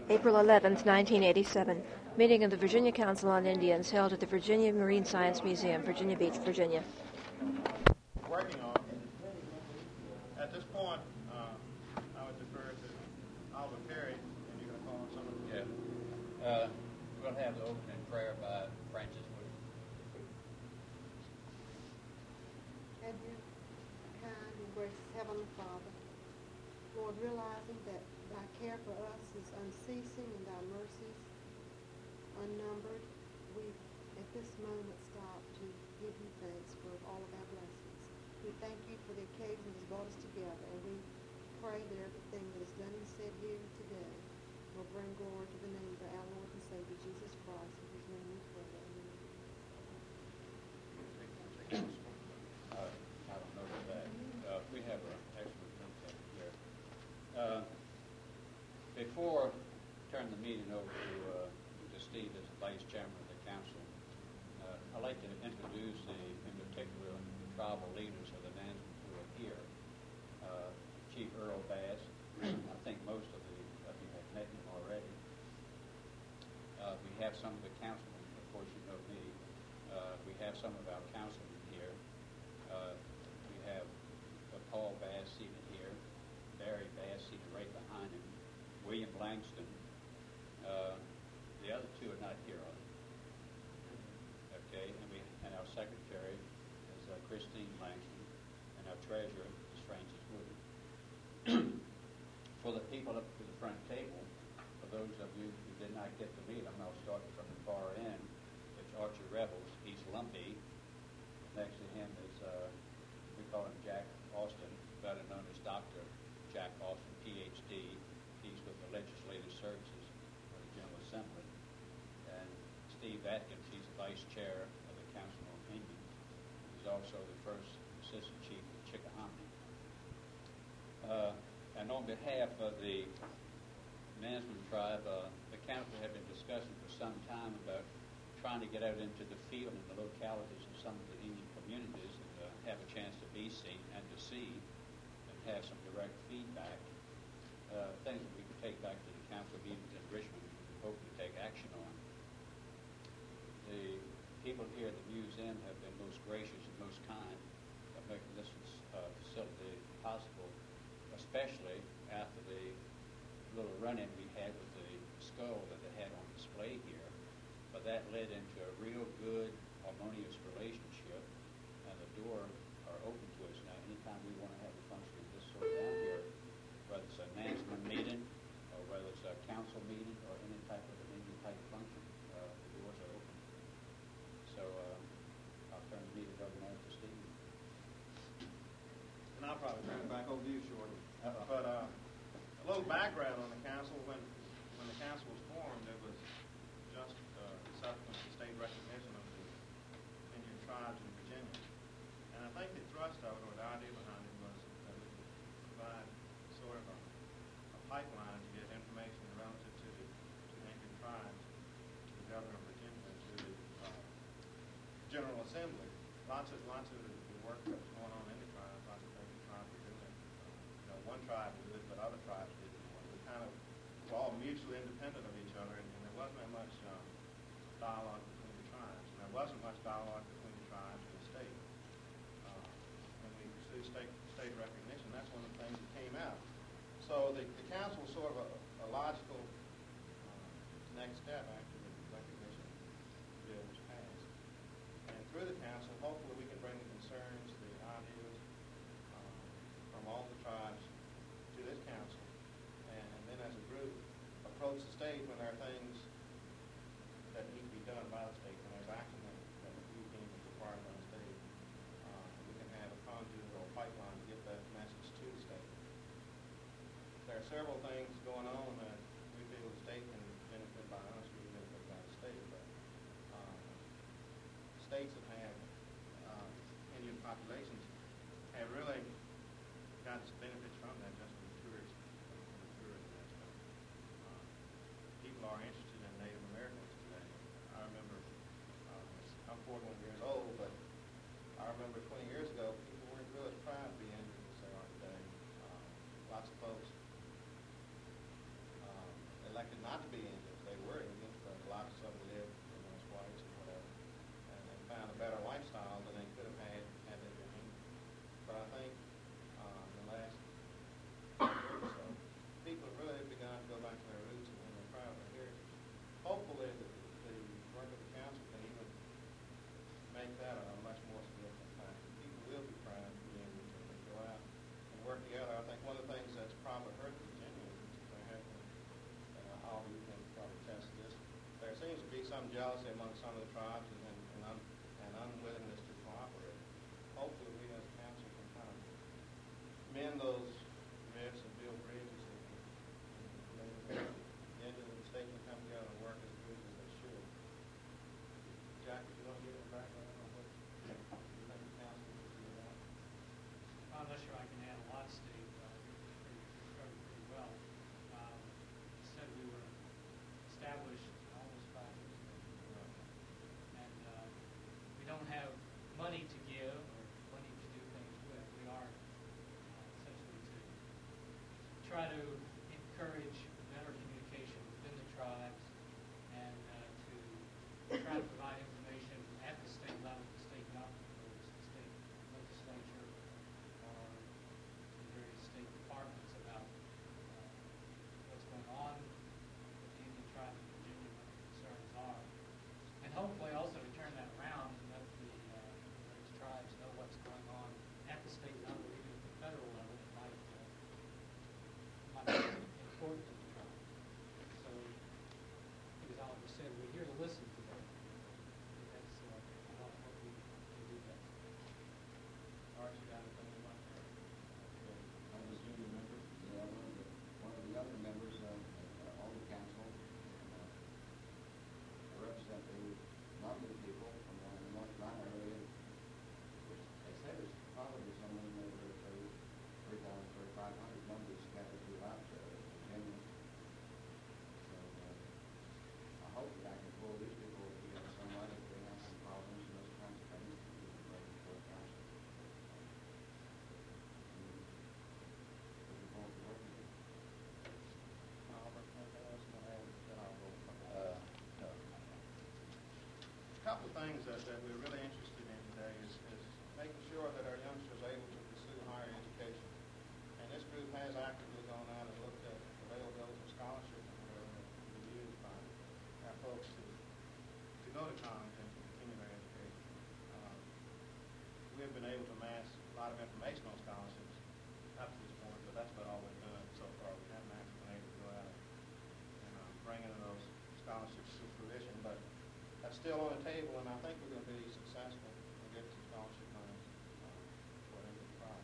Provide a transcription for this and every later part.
April 11, 1987. Meeting of the Virginia Council on Indians held at the Virginia Marine Science Museum, Virginia Beach, Virginia. Working on. At this point, I would defer to Oliver Perry, and you're going to call on someone. Yeah. We're going to have the opening prayer by Francis Wood. And you, kind and gracious Heavenly Father, Lord, realizing that thy care for us is unceasing and thy mercies unnumbered, we at this moment stop to give you thanks for all of our blessings. We thank you for the occasion that has brought us together, and we pray that everything that is done and said here today will bring glory to the name of our Lord and Savior, Jesus Christ, in whose name we pray. Amen. I don't know that. We have an excellent concept here. Before I turn the meeting over to Steve as the Vice Chairman of the Council, I'd like to introduce in particular, the tribal leaders of the Nansemond who are here. Chief Earl Bass. I think most of you have met him already. We have some of the councilmen, of course you know me. We have some of our councilmen here. We have Paul Bass seated here, Barry Bass seated right behind him, William Langston. The other two are not here, are they? Okay, and our secretary is Christine Langston, and our treasurer is Francis Wood. For the people up to the front table, for those of you who did not get to meet them, I'll start from the far end. It's Archie Rebels. He's lumpy. Next to him is, we call him Jack Austin, better known as Dr. Jack Austin, Ph.D. He's with the Legislative Services of the General Assembly. And Steve Atkins, he's the Vice Chair of the Council on Indians. He's also the first Assistant Chief of Chickahominy. And on behalf of the Nansemond tribe, the council have been discussing for some time about trying to get out into the field and the localities of some of the Indian communities and have a chance to be seen and to see and have some direct feedback, things that we could take back to the council meetings in Richmond and hope to take action on. The people here at the museum have been most gracious and most kind of making this facility possible, especially after the little run-in we had with the skull that they had on display here. But that led into a real good, harmonious relationship, and the door are open to us now. Anytime we want to have a function of this sort down here, whether it's a Nansemond meeting, or whether it's a council meeting, or any type of an Indian type function, the doors are open. So I'll turn the meeting over now to Steve. And I'll probably turn it back over to you shortly. But a little background on the council. When the council was formed, it was just subsequent to state recognition of the Indian tribes in Virginia. And I think the thrust of it, or the idea behind it, was that we could provide sort of a pipeline to get information relative to the Indian tribes, to the governor of Virginia, and to the General Assembly. Lots of the work that was going on in the tribes, lots of things the tribes were doing. One tribe did it, but other tribes didn't. We kind of were all mutually independent of each other, and there wasn't that much dialogue between the tribes. And there wasn't much dialogue between the tribes and the state. When we pursued state recognition, that's one of the things that came out. So the council was sort of a logical next step after the recognition bill was passed. And through the council, hopefully we can bring the concerns, the ideas from all the tribes to this council, and then as a group approach the state when there are things that need to be done by the state, when there's action that we deem is required by the state. We can have a conduit or a pipeline to get that message to the state. There are several things going on that we feel the state can benefit by us, we benefit by the state, but states that have Indian populations have really got benefits from that just from the tourism aspect. People are interested in Native Americans today. I remember, I'm 41 years old, but I remember 20 years ago, people weren't really proud to be Indians as they are today. Lots of folks elected elected not to be Indians. They were Indians, but lots of them lived as whites or whatever, and they found a better lifestyle than they could have had they been Indians. But I think in the last year or so, people have really begun to go back to their roots and they're proud of their heritage. Hopefully, the work of the council can even make that a much more significant factor. People will be proud to be Indians when they go out and work together. I think one of the things that's probably hurt Virginia is there have been, and all of you can probably attest to this, there seems to be some jealousy among some of the tribes and unwillingness to cooperate. Hopefully, we as a council can kind of mend those rifts and build bridges and the end of the state can come together and work as good as they should. Jack, if you want to give a background on what you think the council should do about? I'm not sure I can add a lot, Steve. You covered pretty well. You said we were established almost 5 years ago. And we don't have money to give or money to do things with. We are essentially to try to encourage better communication within the tribes and to try to provide information at the state level, the state government, whether it's the state legislature or the various state departments about what's going on with the Indian tribes of Virginia, what the concerns are. And hopefully also to turn that around and let the various tribes know what's going on at the state level, even at the federal level. It might be important to the tribe. So, as Oliver said, we're here to listen to them. That's what we can do best. Archie, you got anything you want to say? I was a union member. Yeah, one of the other members of the council. I represent the London people from the North Carolina area, which they said is probably somewhere over 3,000 or 500 members scattered throughout Virginia. So I hope that I can pull these people together somewhat if they have some problems and those kinds of things. Looking for a council. Looking forward to working with you. Albert, anything else you want to add? Then I'll go. No. A couple of things that we're really interested in today is making sure that our youngsters are able to pursue higher education. And this group has actively gone out and looked at availability of scholarships that are used by our folks to go to college and to continue their education. We have been able to amass a lot of information on scholarships up to this point, but that's about all we've done so far. We haven't actually been able to go out and bring in those scholarships to fruition, but that's still on the table, and I think we're going to be successful in getting some scholarship money for them to try.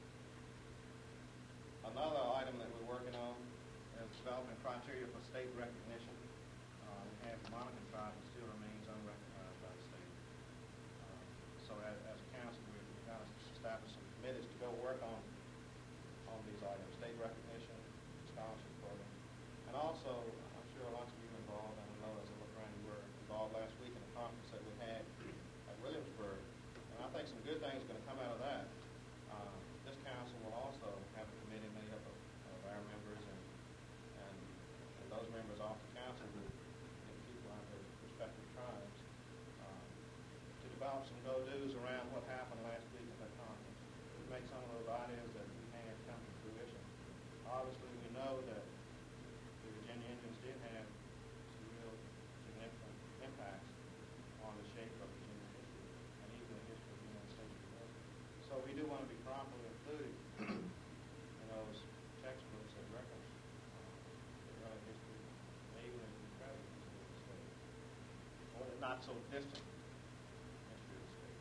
Another item that we're working on is developing criteria for state recognition. We have the Monacan tribe that still remains unrecognized by the state. So as a council, we've got to establish some committees to go work on these items, state recognition, scholarship program. And also, I'm sure lots of you are involved, and I know as I look around, you were involved last week in a conference that we had at Williamsburg. And I think some good things are going to come out of that. This council will also have a committee made up of our members and those members off the council who people out their respective tribes to develop some go-dos around what happened last week at that conference. To make some of those ideas that we had come to fruition. Obviously, we know that the Virginia Indians did have some real significant impacts on the shape of Virginia history and even the history of the United States of America. So we do want to be properly included in those textbooks that reference the early history and even the present history of the state, or the not so distant history of the state.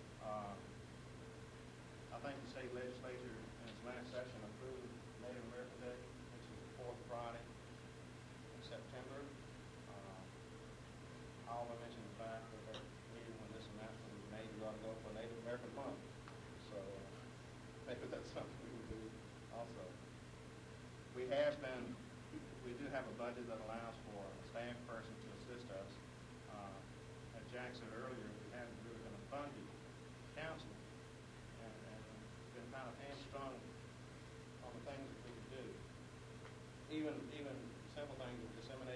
I think the state legislature in its last session approved Native American Day, which is the fourth Friday in September. Alva mentioned the fact that their meeting when this announcement was made, you ought to go for Native American Month. So maybe that's something we would do also. We do have a budget that allows for a staff person to assist us. As Jack said earlier, we haven't really been a funded council and been kind of hamstrung on the things that we can do. Even simple things of disseminating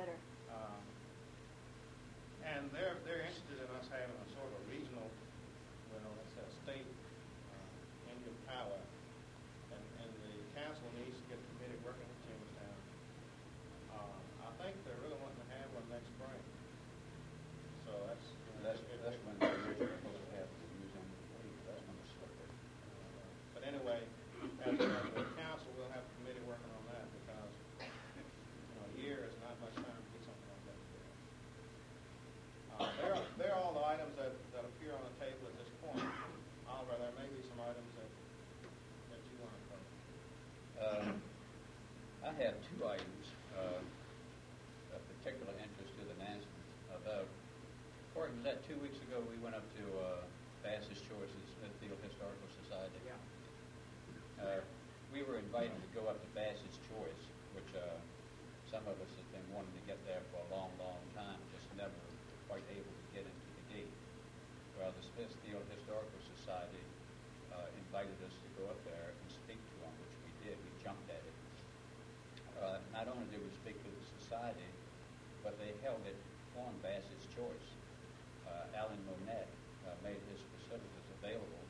better. And they're interested in us having a sort of regional, well, let's say a state Indian powwow. And the council needs to get the committee working with Jamestown. I think they're really wanting to have one next spring. So that's when the original supposed to have the museum complete. That's when it's slipped. but anyway, as a council, we'll have a committee working on that because a year is not much time to get something like that together. There are all the items that appear on the table at this point. Oliver, there may be some items that you want to cover. I have two items of particular interest to the Nansmans. Was that 2 weeks ago we went up to Bass's Choice at Smithfield Historical Society? Yeah. We were invited to go up to Bass's Choice, which some of us have been wanting to get there for a long, long time, just never quite able to get into the gate. Well, the Smithfield Historical Society invited us to go up there and speak to them, which we did. We jumped at it. Not only did we speak to the society, but they held it on Bass's Choice. Alan Monette made his facilities available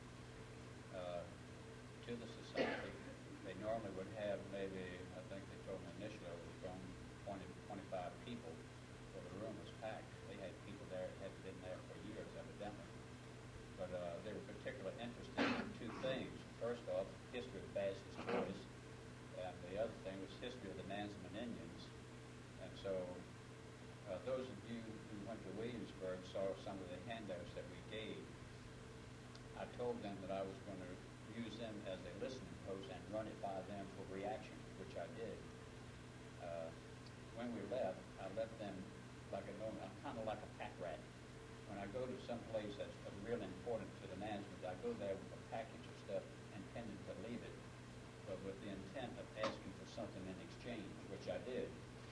to the society. They normally would have maybe, I think they told me initially it was going 20 to 25 people, so the room was packed. They had people there that had been there for years, evidently. But they were particularly interested in two things. First off, history of Bass's Choice, and the other thing was history of the Nansemond Indians. And so those of you who went to Williamsburg saw some of the handouts that we gave. I told them that I was going to use them as a listening post and run it by them for reaction, which I did. When we left, I left them like I'm kind of like a pack rat. When I go to some place that's really important to the Nansmans, I go there with a package of stuff intended to leave it, but with the intent of asking for something in exchange, which I did.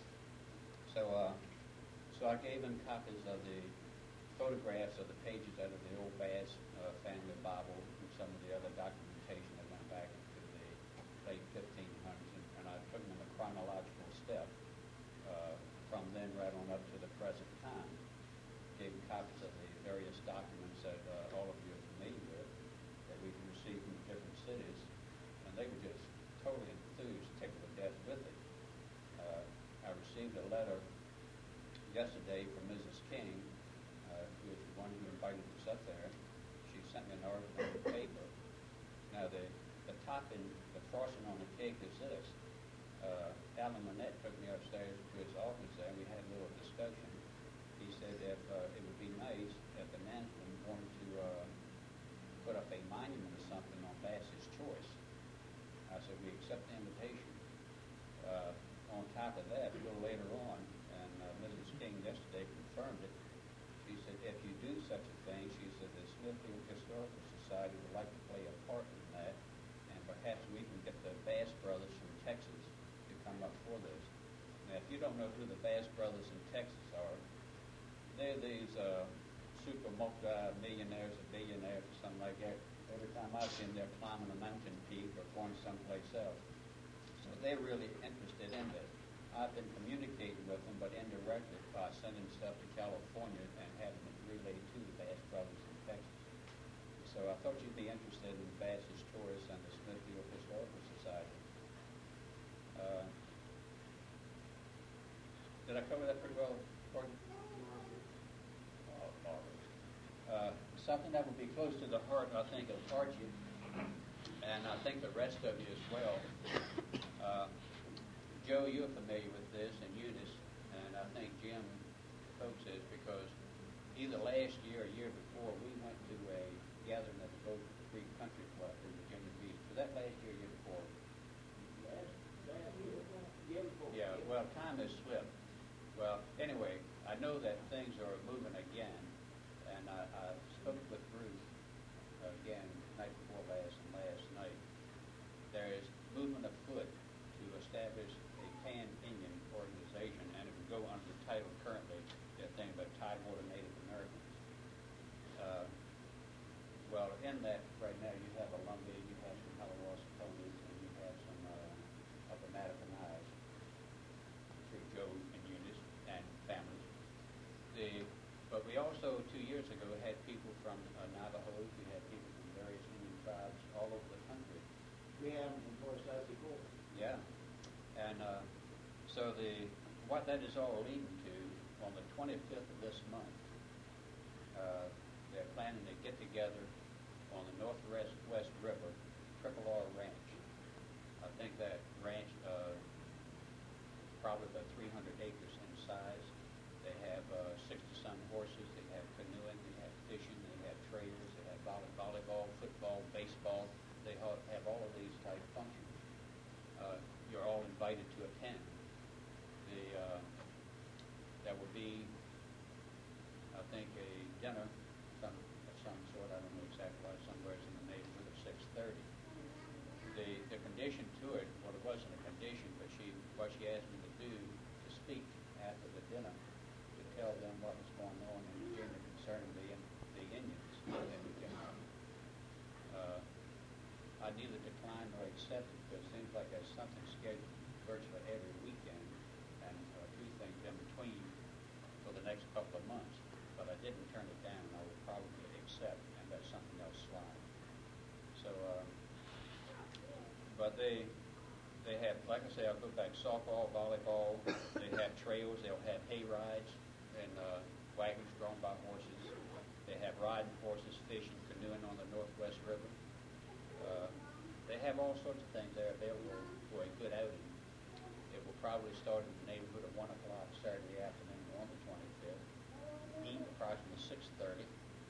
So I gave them copies of the photographs of the pages out of the old Bass family Bible and some of the other documentation that went back into the late 1500s, and I took them in a chronological step from then right on up to the present time. Gave them copies of the various documents that all of you are familiar with that we've received from different cities, and they were just totally enthused, tickled to death with it. I received a letter yesterday from Mrs. King, who is the one who invited us up there. She sent me an article in the paper. Now, the topping, the frosting on the cake is this. Alan Monette took me upstairs to his office there, and we had a little discussion. He said if it would be nice if the Nansman wanted to put up a monument or something on Bass's Choice. I said, we accept the invitation. On top of that, a little later on, and Mrs. King yesterday confirmed it, she said, if you do such a thing, she said, the Smithfield Historical Society would like to play a part in that, and perhaps we can get the Bass brothers from Texas to come up for this. Now, if you don't know who the Bass brothers in Texas are, they're these super multi-millionaires or billionaires or something like that. Every time I've been there climbing a mountain peak or going someplace else. So they're really interested in this. I've been communicating with them, but indirectly by sending stuff to California and having it relayed to the Bass brothers in Texas. So I thought you'd be interested in Bass's Choice and the Smithfield Historical Society. Did I cover that pretty well, Gordon? Oh, marvelous. Something that would be close to the heart, I think, of Archie, and I think the rest of you as well. Joe, you're familiar with this, and Eunice, and I think Jim Coates is, because either last year or year before, we went to a gathering at the Gopher Creek Country Club in Virginia Beach. Was that last year or year before? Yeah, well, time has slipped. Well, anyway, I know that things are moving again, and I spoke with Bruce again night before last and last night. There is movement afoot to establish a pan-Indian organization, and it would go under the title currently, the thing about Tidewater Native Americans. Well, in that right now you have a Lumbee, you have some Haliwasatonis, and you have some Upper Mattapanais through Joe and Eunice, and So what that is all leading to, on the 25th of this month, they're planning to get together on the Northwest River, Triple R Ranch. I think that ranch probably about 300 acres in size. They have 60-some horses. They have canoeing. They have fishing. They have trails. They have volleyball, football, baseball. They have all of these type functions. You're all invited to attend. There will be, I think, a dinner of some sort. I don't know exactly what. Somewhere in the neighborhood of 6:30. The condition to it, well, it wasn't a condition, but what she asked me to do to speak after the dinner to tell them what was going on in Virginia concerning the Indians in Virginia. I neither declined nor accepted because it seems like there's something scheduled virtually every weekend and a few things in between for the next couple of months. But I didn't turn it down. I would probably accept and let something else slide. So, but they have, like I say, I'll go back, softball, volleyball. They have trails. They'll have hay rides and wagons drawn by horses. They have riding horses, fishing, canoeing on the Northwest River. They have all sorts of things there available for a good outing. It will probably start in the neighborhood of 1 o'clock Saturday afternoon on the 25th, eat approximately 6:30,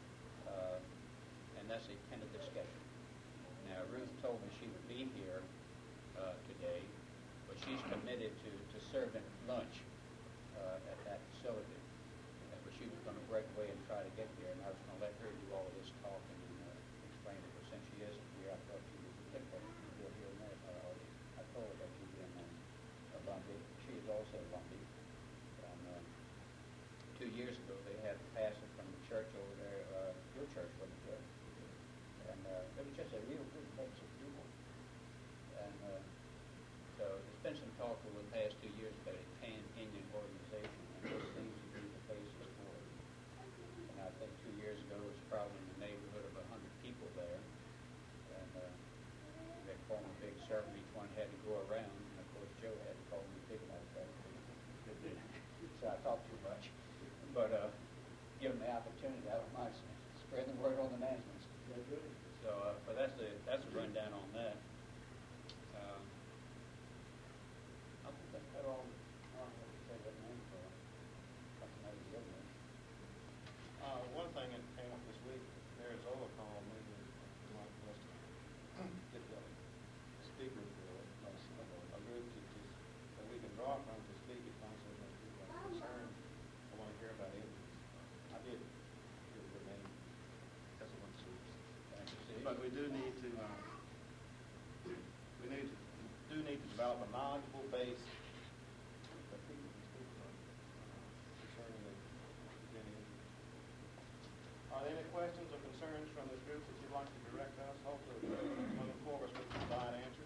and that's a tentative schedule. Now, Ruth told me she would be here today, but she's committed to serving lunch at that facility. But she was going to break away and try to get here, and I was going to let her do all of this talking and explain it. But since she isn't here, I thought she would pick up and do it here and there. I told her that she'd be in Lundy. She is also Lundy. And 2 years ago, they had a pastor from the church over there, your church, wasn't it? And it was just a real good bunch of people. And so there's been some talk over the past 2 years about a pan-Indian organization, and this seems to be the basis for it. And I think 2 years ago it was probably in the neighborhood of 100 people there. And they formed a big circle. Each one had to go around. And of course, Joe had to call me big like that. So I talked too much. But given the opportunity, I don't mind spreading the word on the Nansmans. So, but that's a rundown on that. I think that's about all I have to say about name for something out of the other. One thing that came up this week, Arizona called me and wanted us to get the speaker for a group that we can draw from to speak at council when people are concerned or want to hear about Indians. I did give their name because of one soups. But we do need to develop a knowledgeable base that people can speak from concerning the Indians. Are there any questions or concerns from this group that you'd like to direct us? Hopefully, coming forward will provide answers.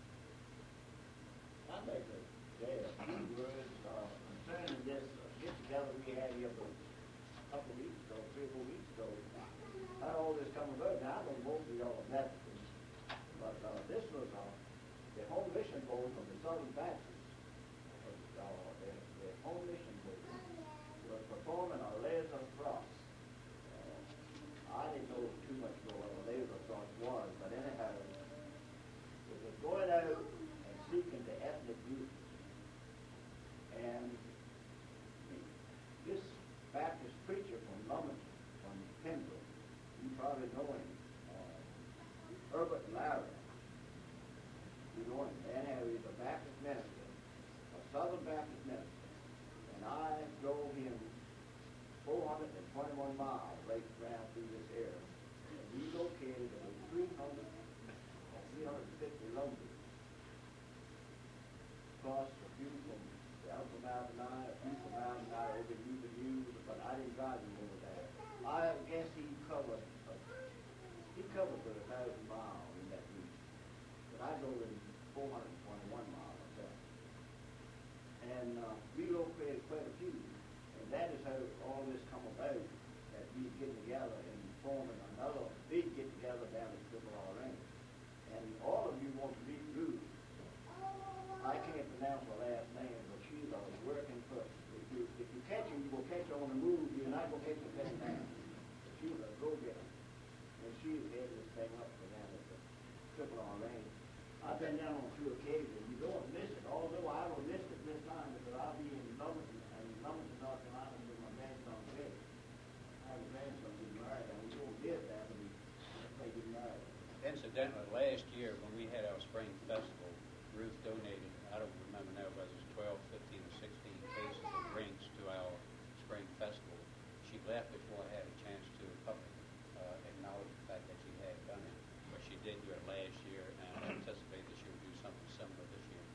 I'd like to say a few words concerning this get-together we had here a couple of weeks ago, 3 or 4 weeks ago. How all this come about? Now, I know most of y'all are Methodists, but this was the home mission board from the Southern Baptists. The home mission board was performing a laser thrust. I didn't know too much about what a laser thrust was, but anyhow, it was going out and seeking the ethnic groups. And this Baptist preacher from Lumberton, from Kendall, you probably know him, Herbert Larry. You know him. Anyhow, he's a Baptist minister, a Southern Baptist minister. And I drove him 421 miles right around through this area. And we located over 350 lumberers. Plus a few from the Alpha Mountain, a few from Mountain over Yuba News, but I didn't drive him over there. I guess he covered about 1,000 miles in that region. But I drove him 421 miles myself. And we located quite a few. And that is how all this come about, that we get together and forming another big get-together down at Triple R Range. And all of you want to meet Ruth. I can't pronounce her last name, but she I've been down on 2 occasions. You don't miss it, although I will miss it this time because I'll be in Lumberton, North Carolina with my grandson's wedding. I have a grandson getting married, and we don't live there, but they get married. Incidentally, last year when we had our spring festival, Ruth donated, I don't remember now whether it was 12, 15, or 16 cases of drinks to our spring festival. She left before I had a chance to publicly acknowledge the fact that she had done it. But she did do it last year, and I anticipate that she would do something similar this year.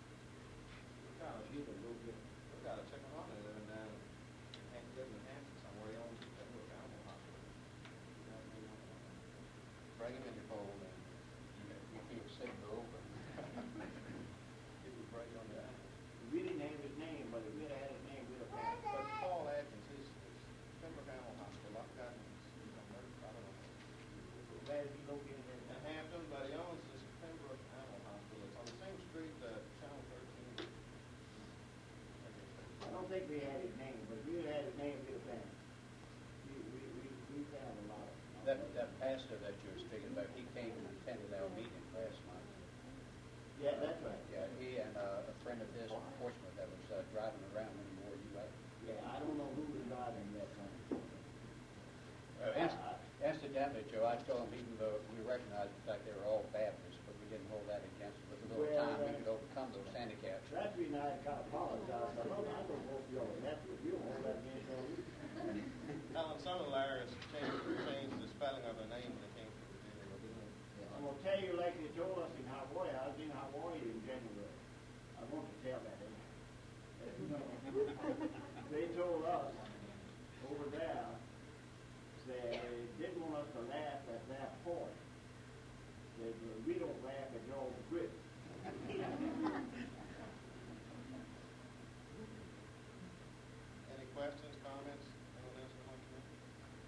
We got a chicken hunter living down in Hampton somewhere. He owns a Pembroke Animal Hospital. Bring him in your fold and you feel sick over. Give you a break on the animals. We didn't have his name, but if we'd had his name, we'd have passed. But Paul Atkins, he's Pembroke Animal Hospital. I've got him. He's on there. I don't know. Where is he located In in? Hampton, but he owns this Pembroke Animal Hospital. It's on the same street that Channel 13. I don't think we had his name, but if we had his name, we'd have passed. We found a lot of That pastor that you were speaking about, he came and attended our meeting last month. Yeah, that's right. Yeah, he and a friend of his from Portsmouth that was driving around when he wore you out. Yeah, I don't know who was driving that time. Incidentally, Joe, I told him even though we recognized the fact they were all Baptists, but we didn't hold that against them. With a little time, we could overcome those handicaps. That's the reason I kind of apologized. I don't vote for y'all. That's what you won't let me in on you. Alan, some of the lawyers changed the spelling of their name when they came to Virginia. I'm going to tell you like they told us in Hawaii. I was in Hawaii in January. I want to tell that. They told us over there they didn't want us to laugh at their point. They said, we don't laugh at y'all's wit. Any questions, comments? Anyone else would like to know?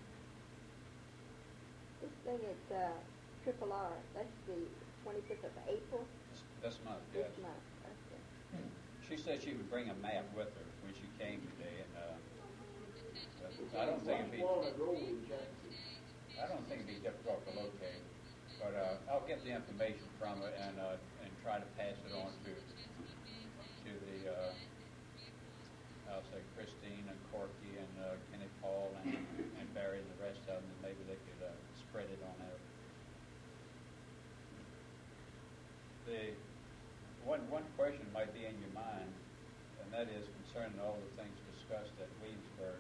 This thing at Triple R, that's the 25th of April This month, yes. this month. Okay. She said she would bring a map with her when she came today, and I don't think it'd be difficult to locate. But I'll get the information from her and try to pass it on to the I'll say Christine and Corky and Kenny Paul and Barry and the rest of them, and maybe they could spread it on out. The one question might be in your mind, and that is concerning all the things discussed at Williamsburg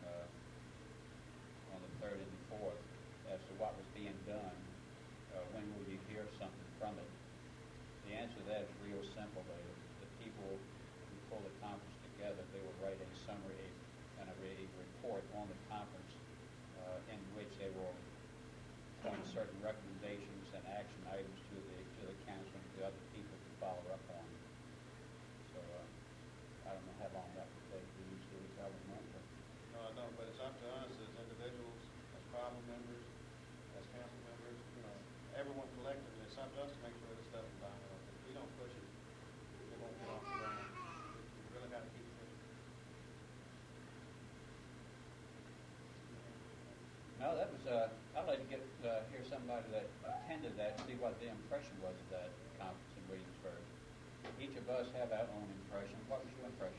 on the 3rd and the 4th as to what was being done. When will you hear something from it? The answer to that is real simple. The people who pull the conference together, they will write a summary and a report on the conference in which they will point certain recommendations and action items to the council and to other people to follow up on. So I don't know how long that would take. We usually tell them that. No, I don't, but it's up to us as individuals, as problem members, as council members, everyone collectively. It's up to us to make sure this stuff is done. If we don't push it, it won't get off the ground. We really got to keep pushing. No, that was, I'd like to hear somebody that attended that, see what the impression was of that conference in Williamsburg. Each of us have our own impression. What was your impression?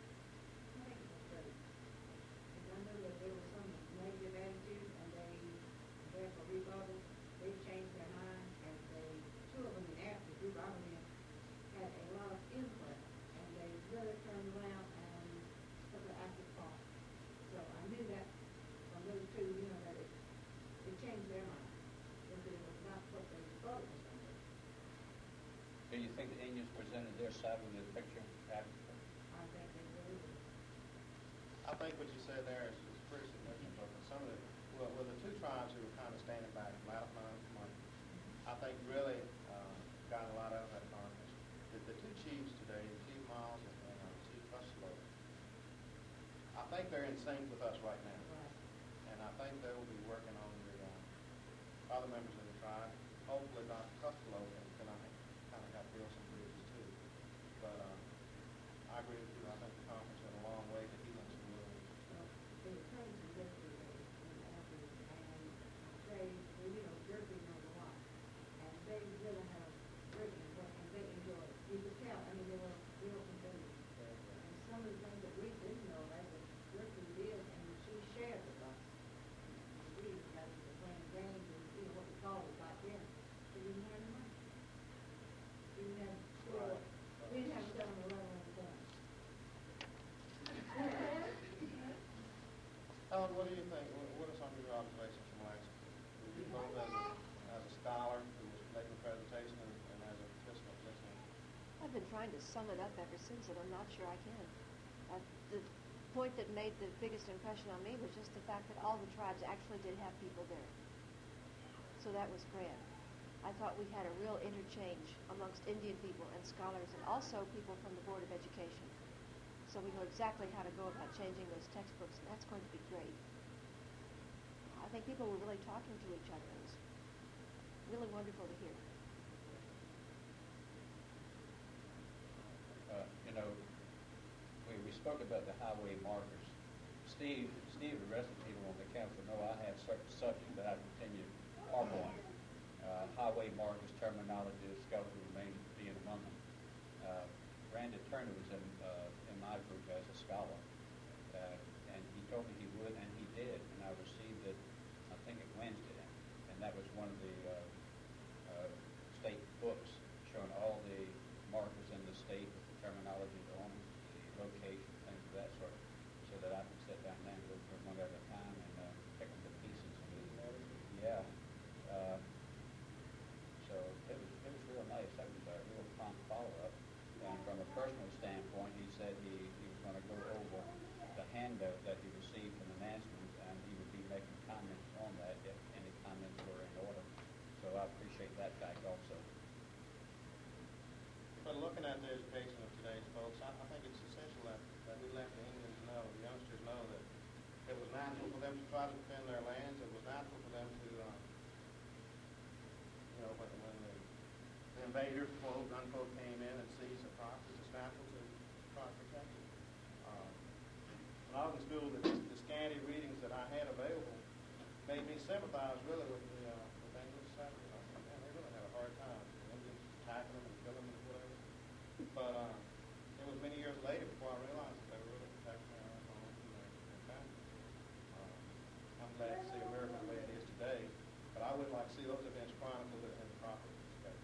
I know that there was some negative attitude, and there for rebuttal, they changed their mind, and two of them after group argument had a lot of input, and they really turned around and took an active part. So I knew that from those two, that it changed their mind, if it was not what they thought it was going to be. Do you think the Indians presented their side of the picture adequately? I think they really did. I think what you said there is pretty significant. But some of the two tribes who were kind of standing back, Loudmouth, I think really got a lot out of that conference. The two chiefs today, Chief Miles and Chief Hustler, I think they're in sync with us right now. Right. And I think they will be working on the other members of the tribe. Hopefully Dr. Costello can kind of help build some bridges too. But I agree with you. I think the conference went a long way to healing some wounds. The attorneys are yesterday in Athens, and they, Jersey knows a lot, and they really have written what what do you think? What are some of your observations from last year? You both as a scholar who was making a presentation and as a participant listening. I've been trying to sum it up ever since, and I'm not sure I can. The point that made the biggest impression on me was just the fact that all the tribes actually did have people there. So that was grand. I thought we had a real interchange amongst Indian people and scholars, and also people from the Board of Education. So we know exactly how to go about changing those textbooks, and that's going to be great. I think people were really talking to each other. It was really wonderful to hear. We spoke about the highway markers. Steve, the rest of the people on the council know I have certain subjects that I continue to harp on. Highway markers, terminology, skeletal remains being among them. Randy Turner was in my group as a scholar, and he told me he would, and he did, and I received it, I think, at Wednesday, and that was one of the state books showing all the markers in the state with the terminology on them, the location, things of that sort, so that I can sit down and look for one at a time and pick them to pieces. Yeah. So it was real nice. That was a real prompt follow-up. And from a personal standpoint, he said he was going to go over the handout that he received from the Nansmans, and he would be making comments on that if any comments were in order. So I appreciate that fact also. But looking at the education of today's folks, I think it's essential that we let the Indians know, the youngsters know, that it was natural for them to try to defend their lands. It was natural for them to, when the invaders, quote, unquote, came in and seized the property, it's natural to try to protect it. When I was in school, the scanty readings that I had available made me sympathize really with the English settlers. I said, man, they really had a hard time. The Indians attacking them and killing them and whatever. But it was many years later before I realized that they were really protecting their own homes and their families. I'm glad to see America the way it is today, but I would like to see those events chronicled in the proper perspective.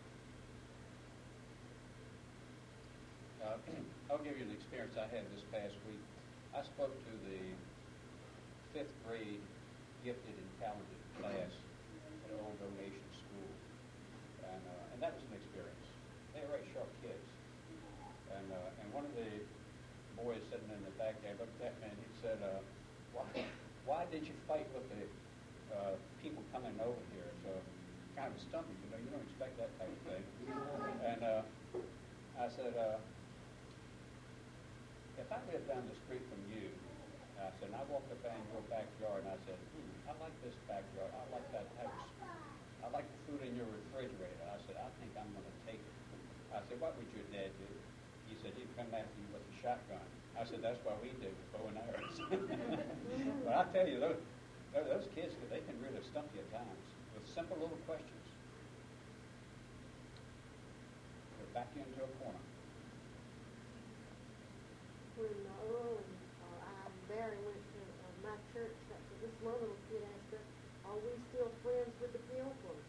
I'll give you an experience I had this past week. I spoke to the 5th grade gifted and talented class at Old Donation School, and that was an experience. They were very sharp kids, and one of the boys sitting in the back there looked at me and he said, "Why did you fight with the people coming over here?" So kind of stumpy, you don't expect that type of thing. And I said, if I lived down the street from you, I said, and I walked up in your backyard, and I said, I like this backyard. I like that house. I like the food in your refrigerator. I said, I think I'm going to take it. I said, what would your dad do? He said, he'd come after you with a shotgun. I said, that's what we do with bow and arrows. But I tell you, those kids, they can really stump you at times with simple little questions. They'll back you into a corner. When Earl and Barry went to my church, this one little kid asked us, are we still friends with the Pilgrims?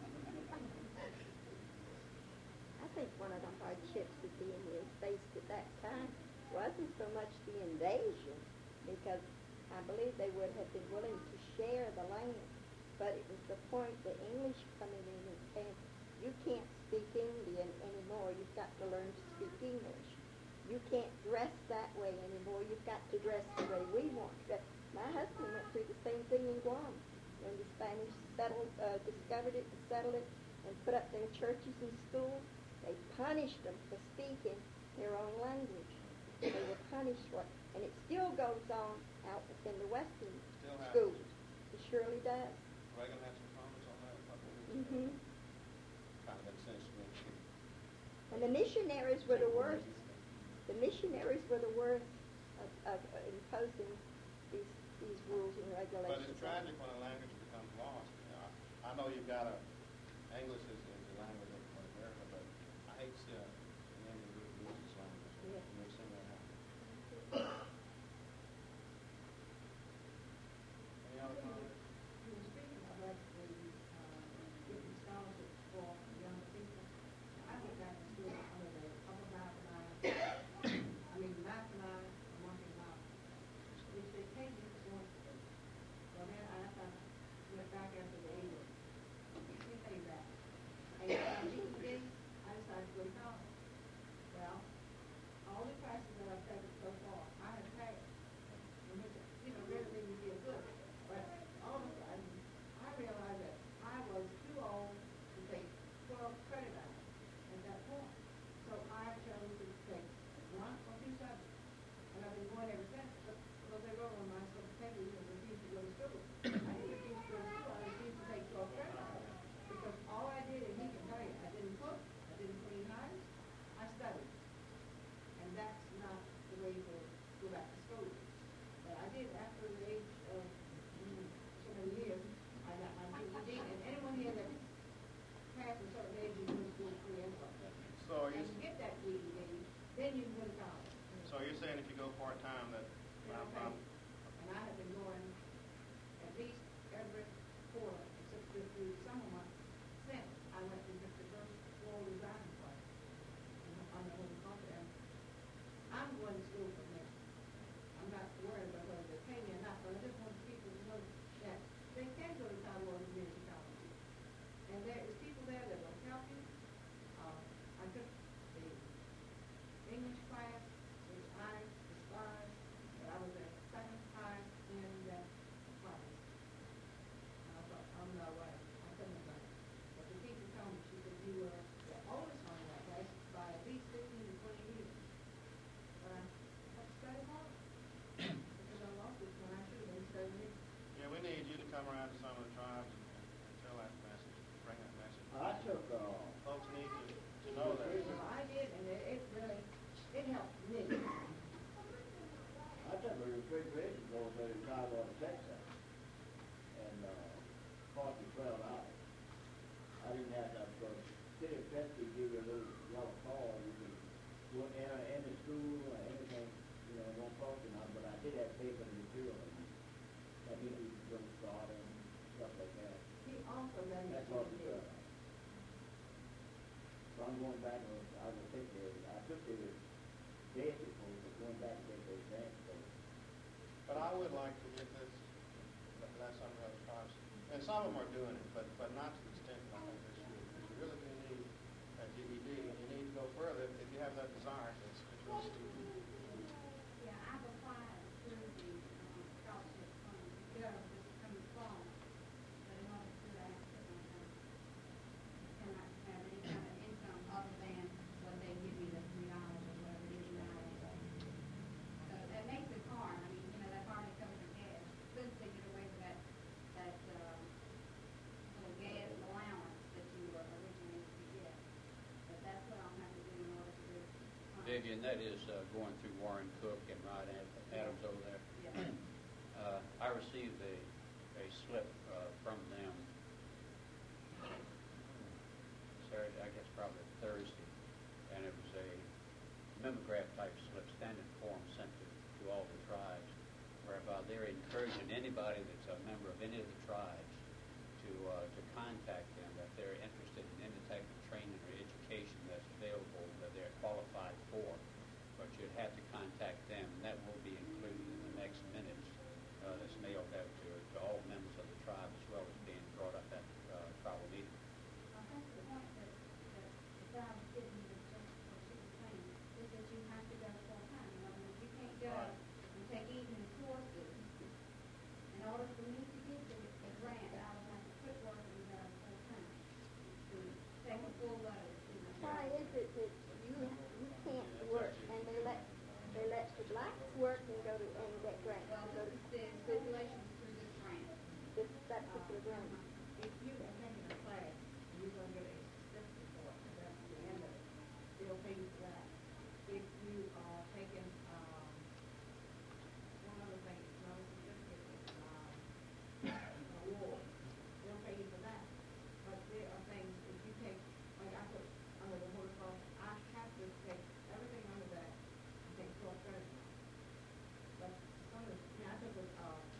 I think one of the hardships that the Indians faced at that time wasn't so much the invasion, because I believe they would have been willing to share the land, but it was the point the English coming in and saying, you can't speak Indian anymore, you've got to learn to speak English. You can't dress that way anymore. You've got to dress the way we want to dress. My husband went through the same thing in Guam. When the Spanish discovered it and settled it and put up their churches and schools, they punished them for speaking their own language. They were punished for it. And it still goes on out within the Western schools. It surely does. Reagan had some comments on that a couple of weeks Mm-hmm. ago. Kind of makes sense to me. And the missionaries were the worst. The missionaries were the worst of imposing these rules and regulations. But it's tragic when a language becomes lost. I know you've got English is the language of America, but I hate to see an Indian group lose its language. Yeah. We've seen that happen. Any other comments? You were speaking about giving scholarships for young people. I think that was good under the upper mathematics, mathematics, and monkey math, which they can't get one. But, we do. so I'm going back, I will take I took the basic one, but going back to get the advanced one. But I would like to get this, that's some of the other tribes, and some of them are doing it, but not to the extent that I think they should. Because you really do need a GED, and you need to go further if you have that desire. It's really stupid. Yeah, I've applied through the scholarship fund, this coming fall, but in order to do that, I have to put my cannot have any kind of income other than what they give me, the $3 or whatever it is now. So that makes it hard. I mean, that hardly covers the gas. Since they get away with that little gas allowance that you were originally to get. But that's what I'll have to do in order to do. Vivian, that is going through Warren Cook and Rod Adams over there. Yeah. I received a slip from them Saturday, I guess probably Thursday, and it was a mimeograph type slip, standard form sent to all the tribes, whereby they're encouraging anybody that's a member of any of the tribes to contact them if they're interested in any type of training or education that's available that they're qualified for. But you'd have to contact them, and that will be included in the next minutes that's mailed out to all members of the tribe, as well as being brought up at tribal meeting. I think the point that the job is giving you is just what she was saying, is that you have to go full time. In other words, you can't go and take evening courses. In order for me to get the grant, I would have to quit work and go full time. To take a full load. Why is it that you can't work and they let the blacks work and go to and get grants? Well, Go to the stipulations through this grant. that particular grant. If you are taking a class, you're going to get a certificate for it, and that's the end of it. They'll pay you for that. If you are taking, one other thing, it's not a certificate, it's an award. They'll pay you for that. But there are things, if you take, like I put under the horticulture, I have to take everything under that, I take 12 credits. But some of the, I took a,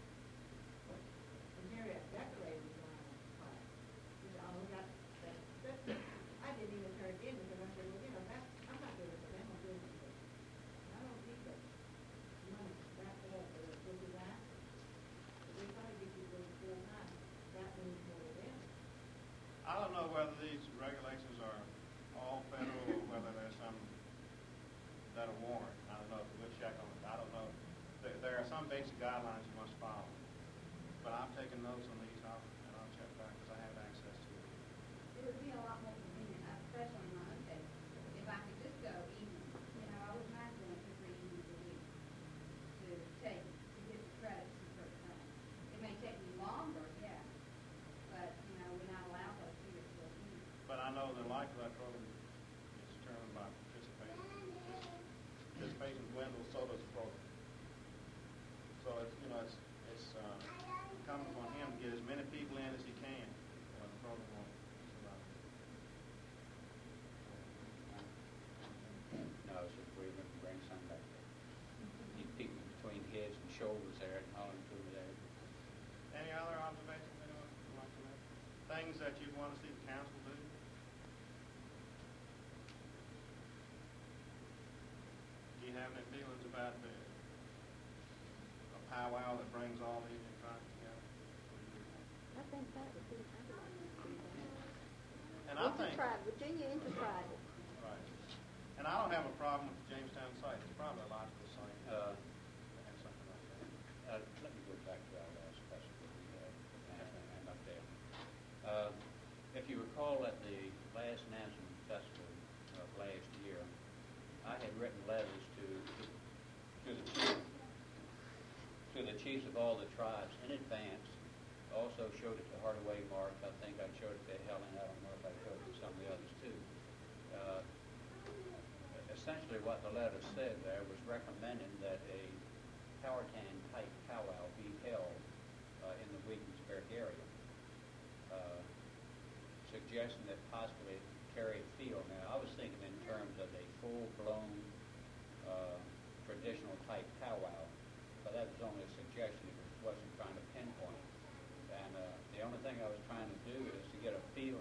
interior decorating design class, which I only got that certificate. I didn't even turn it in because I said, well, that, I'm not doing it for them, I'm doing it for them. I don't need that money, that bad for the good design. If they try to get you to go full time, that means more to them. I don't know whether these regulations are all federal or whether there's some that are warrant. I don't know. We'll check on it. I don't know. There are some basic guidelines you must follow. But I've taken notes on these, and I'll check back because I have access to it. It would be a lot more convenient, especially in my own case, if I could just go evening. I wouldn't mind going 2 or 3 evenings a week to take, to get the credits and certain things. It may take me longer, yeah, but, we're not allowed those here till evening. But I know the life of that program is determined by participation. Participation dwindles, so does the program. So it's incumbent on him to get as many people in as he can. The program won't survive. No, so we can bring some back there. Keep people between heads and shoulders there and hauling through there. Any other observations anyone would like to make? Things that you want to see the council do? Do you have any feelings about a powwow that brings all these tribes together? I think that would be, I'd like to see that. And I think, Intertribal, Virginia Intertribal. right. And I don't have a problem with the Jamestown site. It's probably a logical site. And something like that. Let me go back to our last question that we had and up there. If you recall at the last Nansen Festival of last year, I had written letters to the chiefs of all the tribes in advance. Also showed it to Hardaway Mark. I think I showed it to Helen. I don't know if I showed it to some of the others too. Essentially what the letter said there was recommending that a Powhatan type powwow be held in the Wilkinsburg area. Suggesting that possibly Cary Field. Now I was thinking in terms of a full-blown traditional type powwow, but that was only a suggestion. It wasn't trying to pinpoint. And the only thing I was trying to do is to get a feel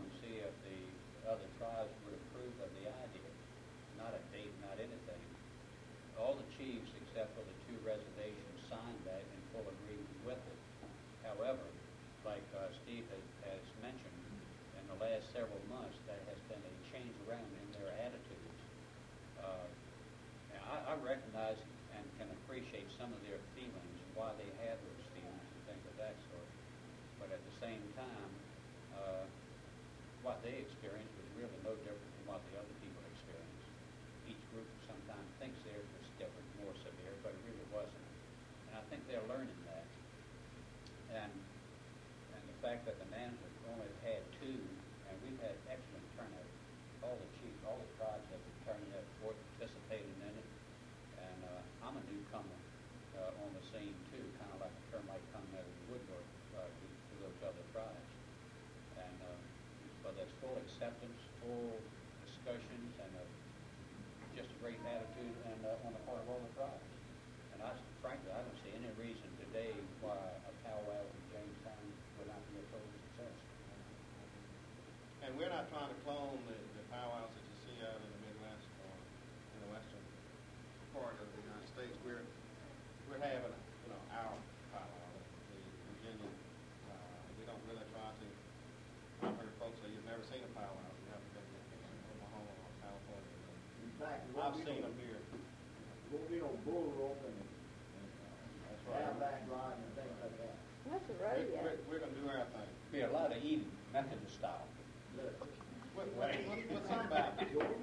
I recognize and can appreciate some of their feelings, why they had those feelings and things of that sort. But at the same time, what they experienced was really no different from what the other people experienced. Each group sometimes thinks theirs was different, more severe, but it really wasn't. And I think they're learning that. And the fact that the Nan's only had 2, and we've had excellent turnout. All the chiefs, all the tribes have turned out or participated in it. And I'm a newcomer on the scene too, kind of like a termite coming out of the woodwork to those other tribes. And but there's full acceptance, full discussions, and just a great attitude and on the part of all the tribes. And frankly, I don't see any reason today why a powwow in Jamestown would not be a total success. And we're not trying to clone the powwows that you see out in the Midwest or in the western part of the United States. We're having our powwow, the Virginian. We don't really try to. I've heard folks say you've never seen a powwow. You haven't been in Oklahoma or California. In fact, I've seen them here. There won't be no bull rope and That's right. bareback riding and things like that. What's a rodeo? We're going to do our thing. Be a lot of eating, Methodist style. What's some back?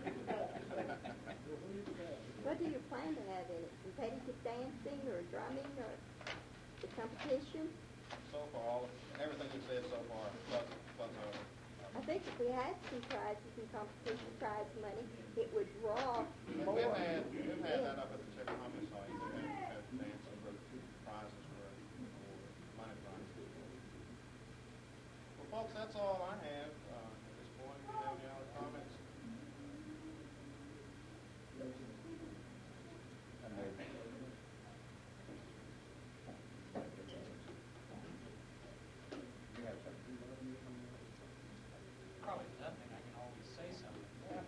What do you plan to have in it? Competitive dancing or drumming or the competition? So far, everything you said so far, plus I think if we had some prizes and competition prize money, it would draw more. we've had that up at the Chickamauga site. We've had dancing for prizes for money prizes. Well, folks, that's all I have at this point. Do you have any other comments? Probably nothing. I can always say something.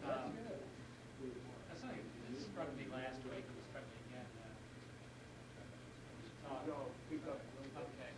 That's something that struck me last week. It struck me again. Okay.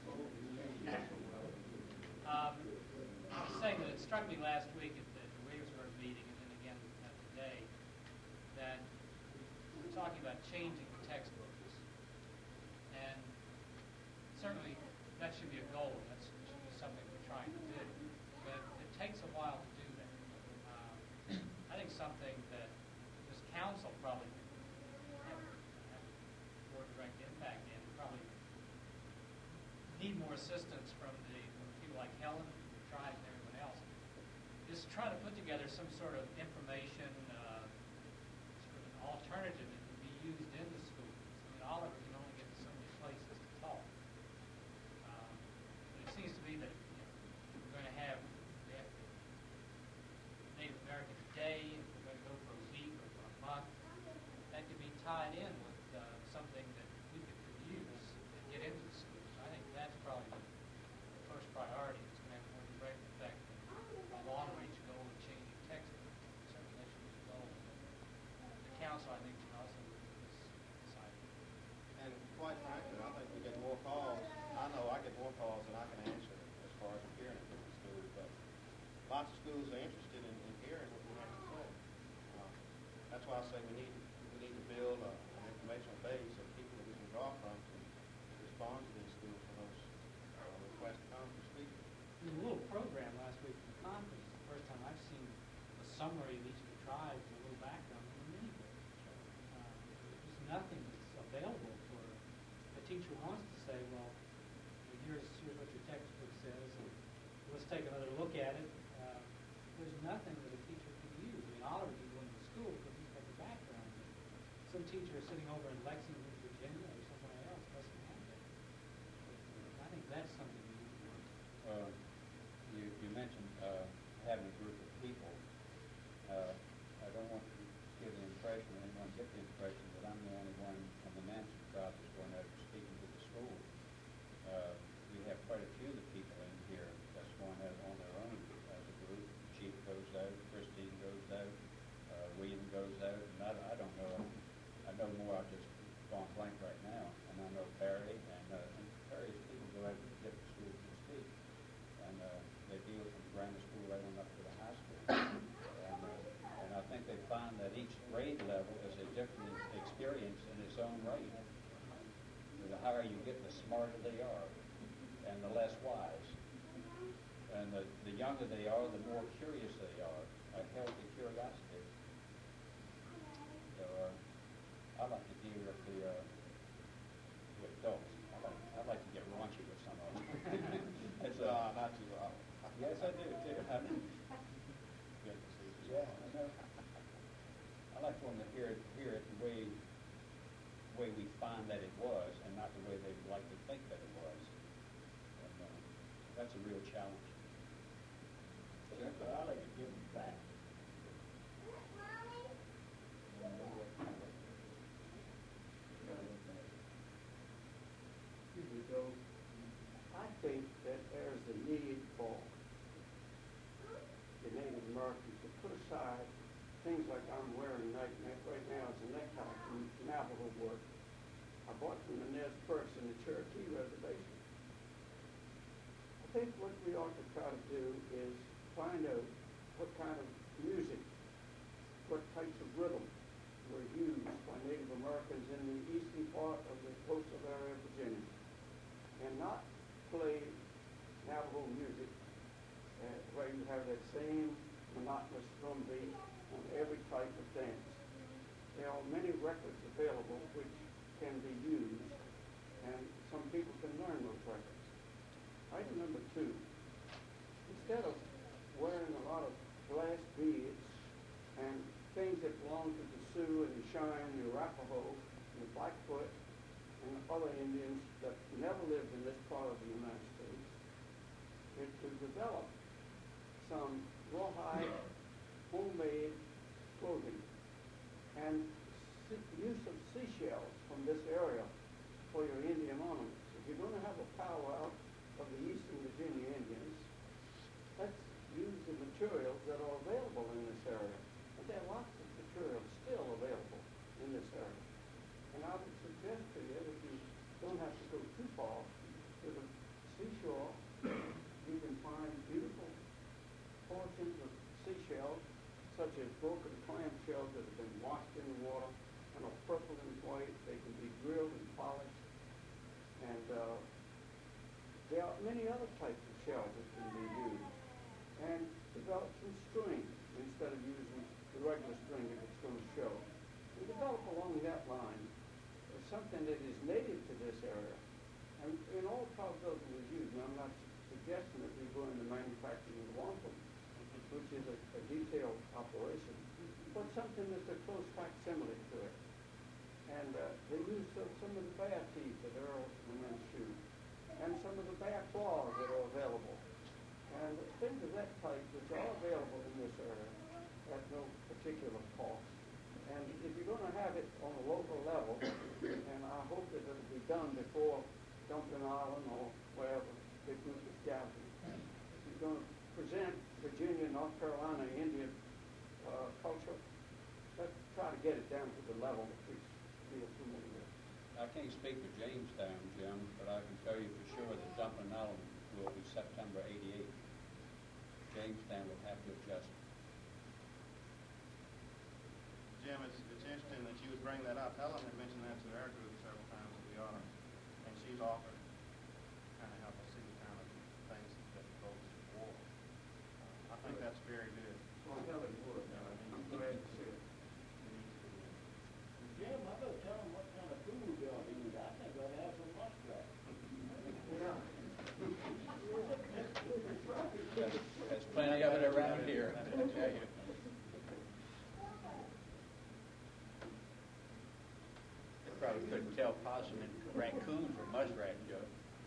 I was saying that it struck me last week at the Williamsburg meeting and then again today that we're talking about changing the textbooks. And certainly that should be a goal. That should be something we're trying to do. But it takes a while to do that. I think something that this council probably have more direct impact in, probably need more assistance from people like Helen, the tribe, and everyone else, is try to put together some sort of information, sort of an alternative that can be used in the schools. I mean, Oliver can only get to so many places to talk. But it seems to me that we're going to have Native American Day, if we're going to go for a week or for a month, that could be tied in with something that we could use and get into the schools. I think that's probably the first priority. It's going to have more direct effect than a long-range goal of changing textbooks. Certainly that should be a goal. The council, I think, can also look at this idea. And quite frankly, I think we get more calls. I know I get more calls than I can answer as far as appearing in the schools, but lots of schools are interested in hearing what we have to say. That's why I say we need to build an informational base of people that we can draw from to respond to these schools for those requests to come to speak. There's a little program last week at the conference. The first time I've seen a summary of each of the tribes, a little background in a mini book. There's nothing that's available for a teacher wants to say, well, here's what your textbook says, and let's take another look at it. There's nothing that a teacher can use. I mean, Oliver can go into school because he's got the background. Some teacher sitting over in Lexington, Virginia, or somewhere else doesn't have that. I think that's something we need to work. You mentioned having a group of people. I don't want to give the impression, anyone get the impression that I'm the only one from the Nancy tribe that's going out and speaking to the school. We have quite a few of the people in here that's going out on their own as a group. The chief goes out, Christine goes out, William goes out, and I don't know. I know more. I've just gone blank right now, and I know Barry and various people go out to different schools to speak, and they deal from grammar school right on up to the high school. And I think they find that each grade level is a different experience. right. The higher you get, the smarter they are, and the less wise. And the younger they are, the more curious they are. A healthy curiosity. So I like to deal with with adults. I like to get raunchy with some of them. It's, not too long. yes, I do too. Good to see you. Yeah, I know. I like for them to hear it the way we find that it was, and not the way they would like to think that it was. And, that's a real challenge. But I like to give them back. Here we go. I think that there's a need for the Native Americans to put aside things like I'm wearing right now as a necktie from Navajo work. I bought from the Nez Perce in the Cherokee Reservation. I think what we ought to try to do is find out what kind of music, what types of rhythm were used by Native Americans in the eastern part of the coastal area of Virginia, and not play Navajo music where you have that same monotonous drum beat on every type of dance. There are many records available which can be used, and some people can learn those records. Item number 2, instead of wearing a lot of glass beads and things that belong to the Sioux and the Cheyenne, the Arapaho, and the Blackfoot, and other Indians that never lived in this part of the United States, is to develop some rawhide, homemade clothing, and use of seashells from this area for your Indian ornaments. If you're going to have a powwow of the Eastern Virginia Indians, let's use the materials that are available in this area. And there are lots of materials still available in this area. And I would suggest to you that you don't have to go too far to the seashore. You can find beautiful portions of seashells, such as broken clam shells that have been washed in the water and are purple and white. They can be grilled and polished. And there are many other types of shells that can be used. And develop some string instead of using the regular string if it's going to show. And develop along that line something that is native to this area. And in all probability was used. And I'm not suggesting that we go into manufacturing of wampum, which is a detailed operation, but something that's a close facsimile to it. And they use some of the bear teeth that are in men's shoes, and some of the bear claws that are available. And things of that type which are available in this area at no particular cost. And if you're going to have it on a local level, and I hope that it'll be done before Dumpling Island or wherever the group is gathering, if you're going to present Virginia, North Carolina, Indian culture, let's try to get it down to the level that we feel familiar with. I can't speak for Jamestown, Jim, but I can tell you for sure that Dumpling Island will be September '88. Jamestown will have to adjust. Jim, it's interesting that you would bring that up. Helen had mentioned that to our group several times at the honor, and she's offered kind of help us see the kind of things that folks wore. I think that's very good. Well, Helen would. I'm glad to see it. Jim, I better tell them what kind of food they'll eat. I think I'd have some muskrat. Yeah. There's plenty of it around here, I tell you. They probably couldn't tell possum and raccoon from muskrat, Joe.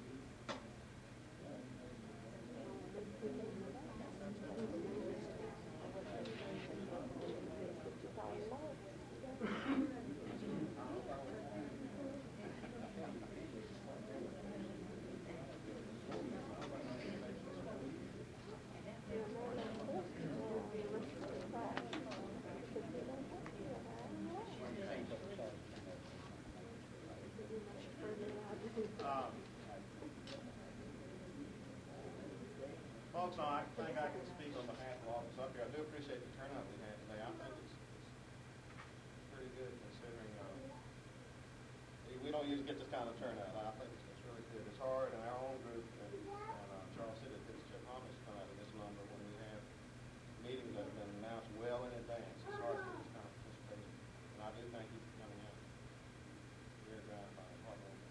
Folks, I think I can speak on behalf of all of us up here. I do appreciate the turnout we had today. I think it's pretty good considering don't usually get this kind of turnout. I think it's really good. It's hard in our own group, and Charles said it, it's Chicago's come out of this number when we have meetings that have been announced well in advance. It's hard to get this kind of participation. And I do thank you for coming out. Very gratifying, heartwarming.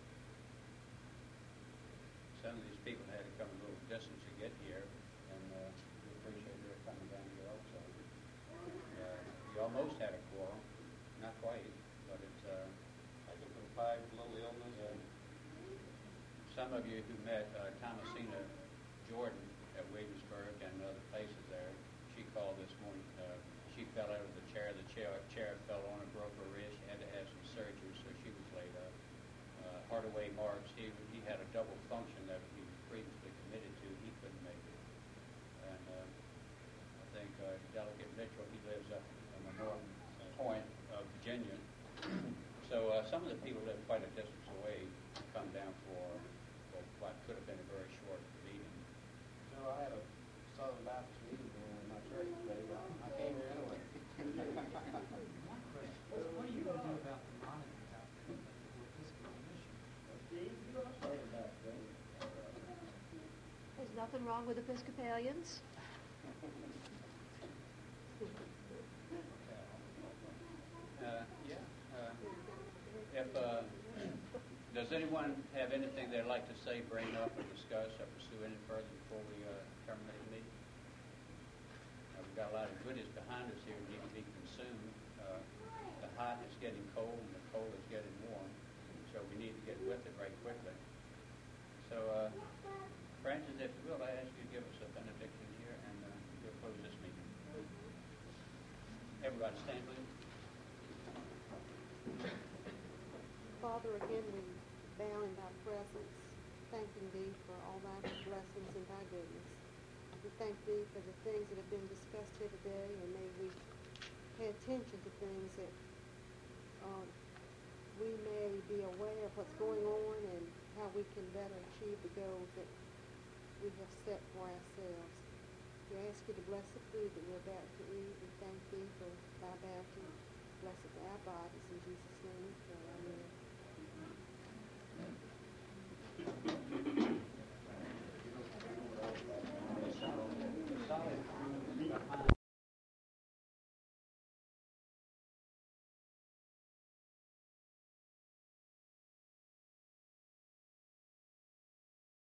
Some of these people had to come a little distance to get here, and we appreciate their coming down here also. You almost had a quorum, not quite, but it's, I think for the flag, a little illness. some of you who met Thomasina Jordan at Williamsburg and other places there, she called this morning. She fell out of the chair. The chair fell on her, broke her wrist. She had to have some surgery, so she was laid up. Hardaway Marks, he had a double function that he previously committed to. He couldn't make it. And I think Delegate Mitchell, he lives up in the North Point of Virginia. So some of the people live quite a distance away to come down for what could have been a very short meeting. So I had a Southern Baptist meeting in my church today, but I came here anyway. What are you going to do about the monitors out there at the Episcopal Mission? Steve, you don't say about that. There's nothing wrong with Episcopalians. Does anyone have anything they'd like to say, bring up, or discuss, or pursue any further before we terminate the meeting? We've got a lot of goodies behind us here that need to be consumed. The hot is getting cold, and the cold is getting warm, so we need to get with it right quickly. So, Francis, if you will, I ask you to give us a benediction here, and we'll close this meeting. Everybody stand, please. Father, again, we bow in thy presence, thanking thee for all thy blessings and thy goodness. We thank thee for the things that have been discussed here today, and may we pay attention to things that we may be aware of what's going on and how we can better achieve the goals that we have set for ourselves. We ask you to bless the food that we're about to eat. We thank thee for thy bounty. Bless it to our bodies. In Jesus' name.